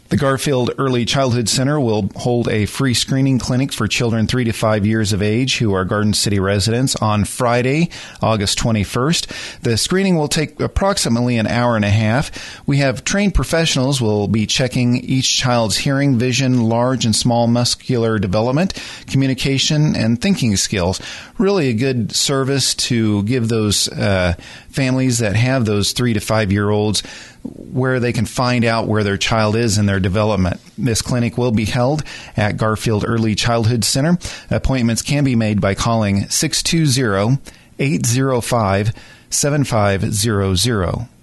The Garfield Early Childhood Center will hold a free screening clinic for children 3 to 5 years of age who are Garden City residents on Friday, August 21st. The screening will take approximately an hour and a half. We have trained professionals will be checking each child's hearing, vision, large and small muscular development, communication, and thinking skills. Really a good service to give those families that have those 3 to 5 year olds where they can find out where their child is in their development. This clinic will be held at Garfield Early Childhood Center. Appointments can be made by calling 620-805-7500.